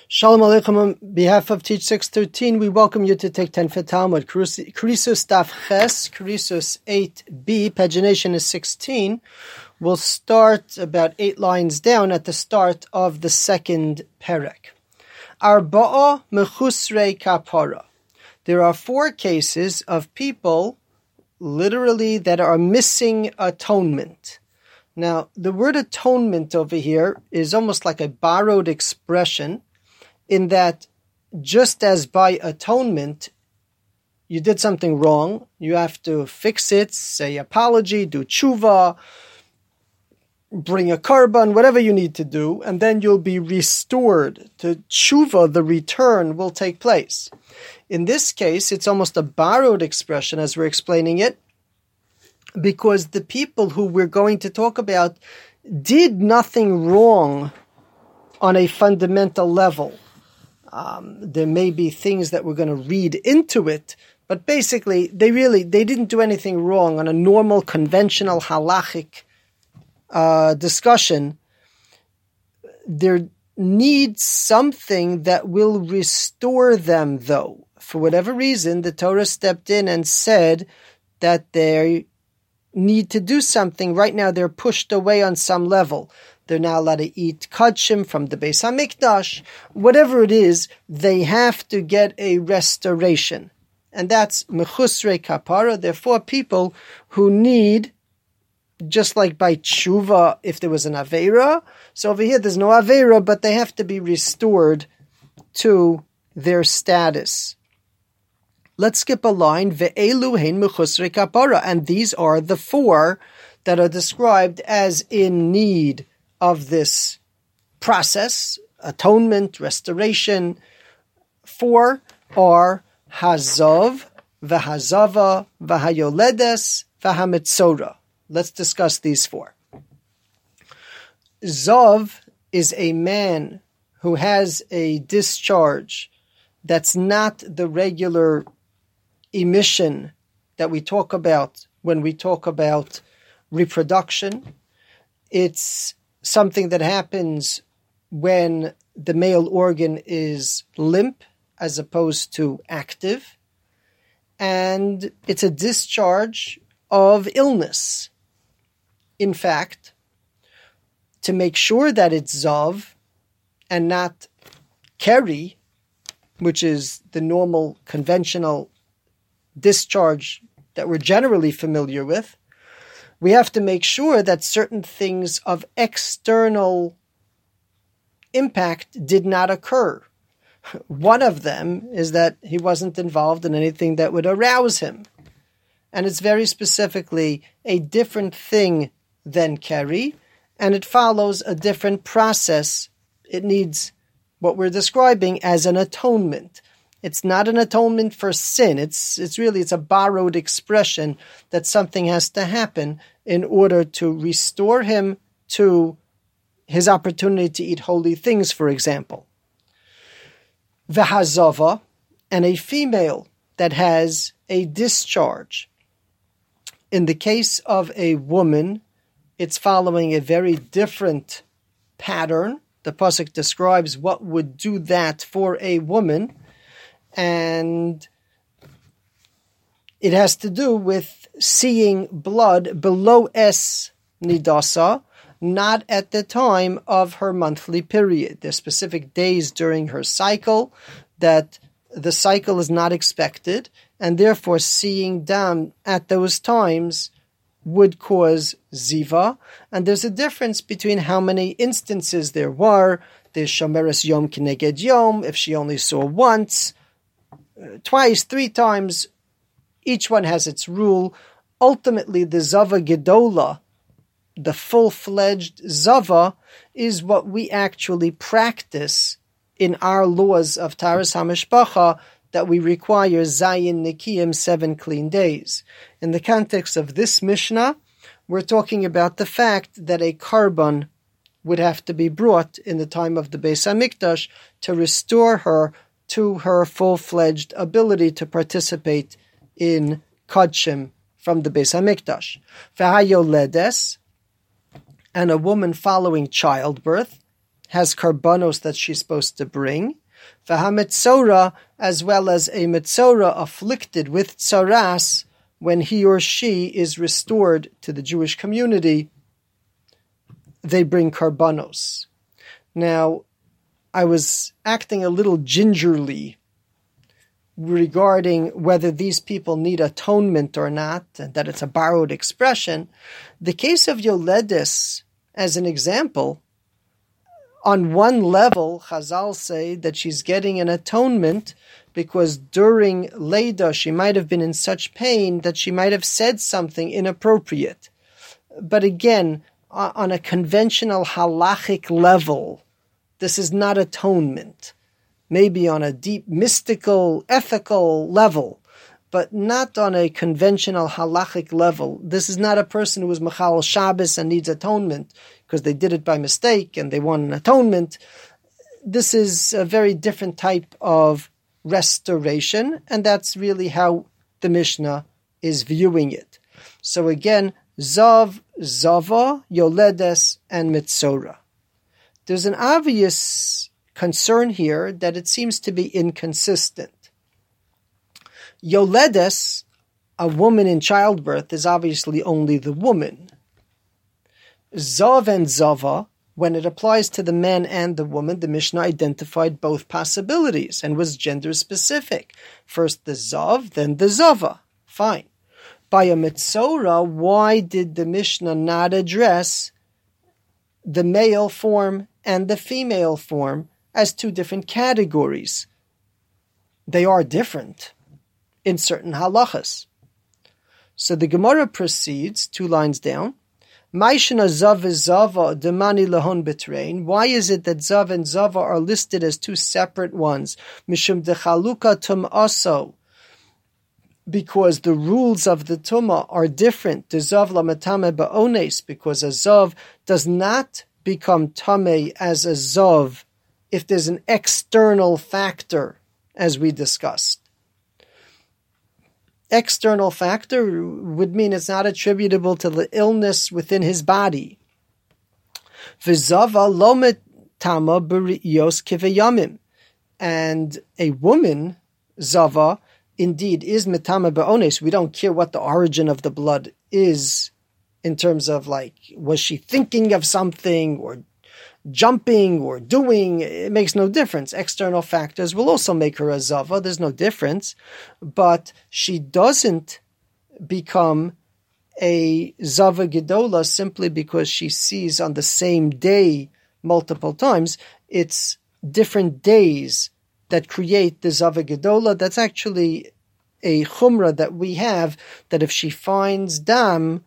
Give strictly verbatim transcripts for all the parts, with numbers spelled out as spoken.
Shalom Aleichem. On behalf of Teach six thirteen, we welcome you to take ten for Talmud. Krisus Daf Ches, Krisus eight b, pagination is sixteen. We'll start about eight lines down at the start of the second perek. Arba'a mechusrei kapara. There are four cases of people, literally, that are missing atonement. Now, the word atonement over here is almost like a borrowed expression, in that just as by atonement, you did something wrong, you have to fix it, say apology, do tshuva, bring a korban, whatever you need to do, and then you'll be restored to tshuva, the return will take place. In this case, it's almost a borrowed expression as we're explaining it, because the people who we're going to talk about did nothing wrong on a fundamental level. Um, there may be things that we're going to read into it, but basically, they really, they didn't do anything wrong on a normal, conventional, halachic uh, discussion. There needs something that will restore them, though. For whatever reason, the Torah stepped in and said that they need to do something. Right now, they're pushed away on some level. They're now allowed to eat kachim from the Beis HaMikdash. Whatever it is, they have to get a restoration. And that's mechusrei kapara. Therefore, people who need, just like by tshuva, if there was an aveira. So over here, there's no aveira, but they have to be restored to their status. Let's skip a line. Ve'elu hein mechusrei kapara. And these are the four that are described as in need of this process, atonement, restoration. Four are Hazov, V'hazava, V'hayoledes, V'hamitzora. Let's discuss these four. Zov is a man who has a discharge that's not the regular emission that we talk about when we talk about reproduction. It's something that happens when the male organ is limp as opposed to active. And it's a discharge of illness. In fact, to make sure that it's Zav and not Keri, which is the normal conventional discharge that we're generally familiar with, we have to make sure that certain things of external impact did not occur. One of them is that he wasn't involved in anything that would arouse him. And it's very specifically a different thing than Keri, and it follows a different process. It needs what we're describing as an atonement. It's not an atonement for sin. It's it's really, it's a borrowed expression that something has to happen in order to restore him to his opportunity to eat holy things, for example. V'hazava, and a female that has a discharge. In the case of a woman, it's following a very different pattern. The pasuk describes what would do that for a woman, and it has to do with seeing blood below es nidasa, not at the time of her monthly period. There's specific days during her cycle that the cycle is not expected, and therefore seeing dam at those times would cause ziva. And there's a difference between how many instances there were. There's shomeres yom kineged yom, if she only saw once, twice, three times, each one has its rule. Ultimately, the Zava Gedola, the full-fledged Zava, is what we actually practice in our laws of Taharas HaMishpacha, that we require Zayin Nikiyim, seven clean days. In the context of this Mishnah, we're talking about the fact that a korban would have to be brought in the time of the Beis HaMikdash to restore her to her full-fledged ability to participate in Kodshim from the Beis HaMikdash. V'hayoledes, and a woman following childbirth, has karbanos that she's supposed to bring. V'ha-mitzora, as well as a mitzora afflicted with tsaras, when he or she is restored to the Jewish community, they bring karbanos. Now, I was acting a little gingerly regarding whether these people need atonement or not, and that it's a borrowed expression. The case of Yoledes, as an example, on one level, Chazal say that she's getting an atonement because during Leda she might have been in such pain that she might have said something inappropriate. But again, on a conventional halachic level, this is not atonement. Maybe on a deep mystical, ethical level, but not on a conventional halachic level. This is not a person who is Mechal Shabbos and needs atonement because they did it by mistake and they want an atonement. This is a very different type of restoration, and that's really how the Mishnah is viewing it. So again, Zav, Zava, Yoledes, and Mitzora. There's an obvious concern here that it seems to be inconsistent. Yoledes, a woman in childbirth, is obviously only the woman. Zav and Zava, when it applies to the man and the woman, the Mishnah identified both possibilities and was gender specific. First the Zav, then the Zava. Fine. By a Mitzora, why did the Mishnah not address the male form and the female form as two different categories? They are different in certain halachas. So the Gemara proceeds, two lines down. Why is it that Zav and Zava are listed as two separate ones? Mishum dechaluka tum aso. Because the rules of the Tumah are different. The Zav lamatame ba'ones, because a Zav does not become Tameh as a Zav if there's an external factor, as we discussed. External factor would mean it's not attributable to the illness within his body. V'zava lo metama b'ri'yos kivayamim. And a woman, Zava, indeed is metama ba'ones. We don't care what the origin of the blood is in terms of, like, was she thinking of something or jumping or doing? It makes no difference. External factors will also make her a Zava. There's no difference. But she doesn't become a Zava Gedola simply because she sees on the same day multiple times. It's different days that create the Zava Gedola. That's actually a chumrah that we have, that if she finds dam,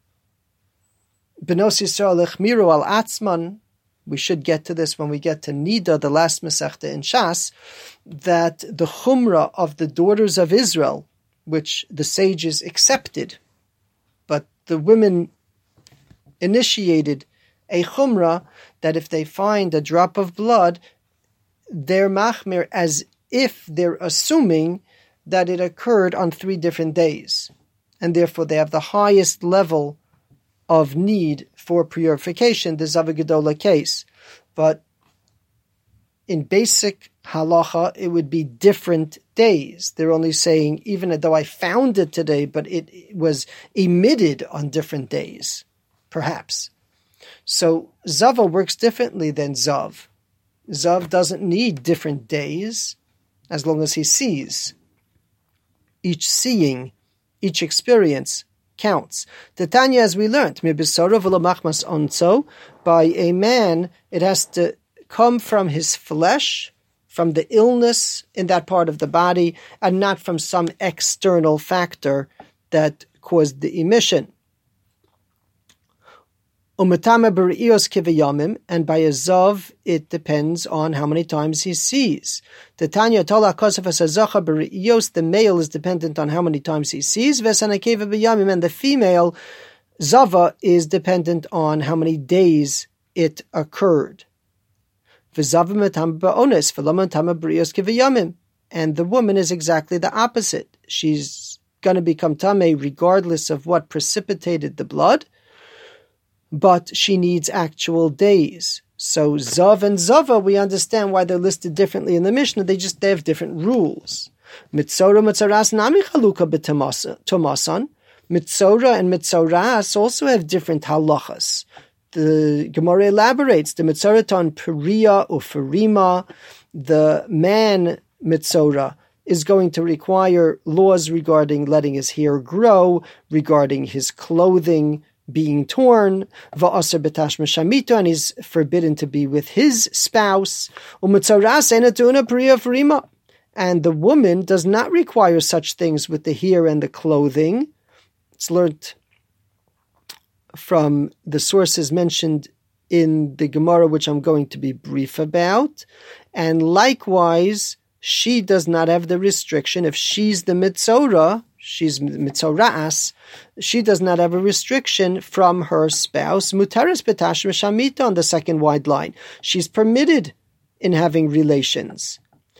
Benos Yisrael Echmiru al Atzman, we should get to this when we get to Nida, the last Masechta in Shas, that the chumrah of the daughters of Israel, which the sages accepted, but the women initiated a chumrah that if they find a drop of blood, they're machmir as if they're assuming that it occurred on three different days. And therefore they have the highest level of need for purification, the Zava Gedola case. But in basic halacha, it would be different days. They're only saying, even though I found it today, but it, it was emitted on different days, perhaps. So Zava works differently than Zav. Zav doesn't need different days as long as he sees. Each seeing, each experience counts. The Tanya, as we learned, by a man, it has to come from his flesh, from the illness in that part of the body, and not from some external factor that caused the emission. And by a Zav, it depends on how many times he sees. The Tanya Tola the male is dependent on how many times he sees, and the female, Zava, is dependent on how many days it occurred. And the woman is exactly the opposite. She's going to become Tameh regardless of what precipitated the blood, but she needs actual days. So Zav and Zava, we understand why they're listed differently in the Mishnah. They just they have different rules. Mitzora Mitzoras Nami Chaluka b'Tomasan. Mitzora and Mitzoras also have different halachas. The Gemara elaborates the Mitzoraton Periya Uferima. The man Mitzora is going to require laws regarding letting his hair grow, regarding his clothing being torn, va'aser betashma shamito, and he's forbidden to be with his spouse. U'mitzoras enatuna Periya Uferima. And the woman does not require such things with the hair and the clothing. It's learnt from the sources mentioned in the Gemara, which I'm going to be brief about. And likewise, she does not have the restriction. If she's the Mitzora, she's Mitzoras, she does not have a restriction from her spouse. Mutaris betashma shamita on the second wide line. She's permitted in having relations.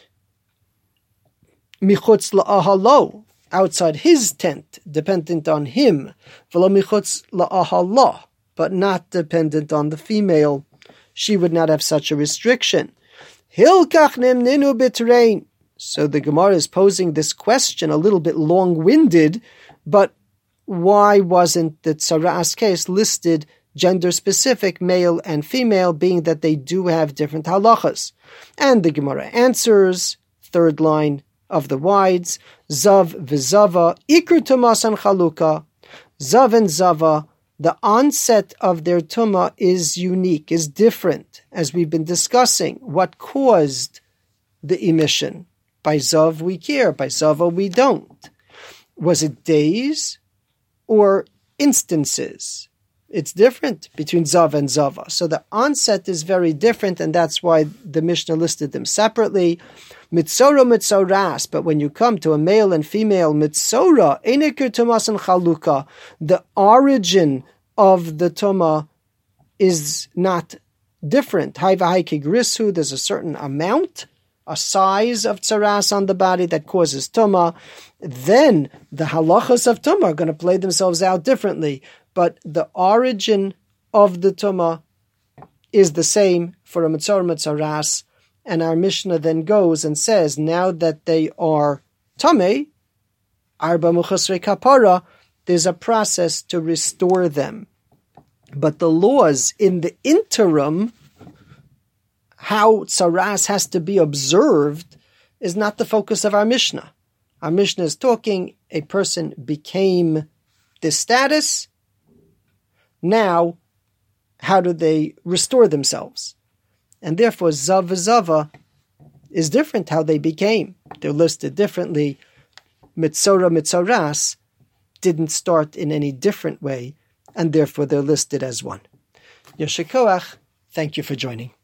Michutz la'ahalo, outside his tent, dependent on him. V'lo michutz la'ahalo, but not dependent on the female. She would not have such a restriction. Hilkach nemninu b'trein. So the Gemara is posing this question, a little bit long-winded, but why wasn't the Tzara'as case listed gender-specific, male and female, being that they do have different halachas? And the Gemara answers, third line of the wides, Zav v'Zava, Ikru Tumasan Chaluka. Zav and Zava, the onset of their Tumah is unique, is different, as we've been discussing. What caused the emission? By Zav we care, by Zava we don't. Was it days or instances? It's different between Zav and Zava. So the onset is very different, and that's why the Mishnah listed them separately. Mitzora mitzoras, but when you come to a male and female mitzora, eneker tumas and chaluka, the origin of the tuma is not different. Haivahai grisu, there's a certain amount, a size of tzaras on the body that causes tuma. Then the halachas of tuma are going to play themselves out differently. But the origin of the tuma is the same for a mitzor mitzoras. And our Mishnah then goes and says, now that they are tamei, arba muchasrei kapara, there's a process to restore them. But the laws in the interim, how tzaras has to be observed, is not the focus of our Mishnah. Our Mishnah is talking, a person became this status. Now, how do they restore themselves? And therefore, Zav v'Zava is different how they became. They're listed differently. Mitzora, Mitzoras didn't start in any different way, and therefore they're listed as one. Yeshikoach, thank you for joining.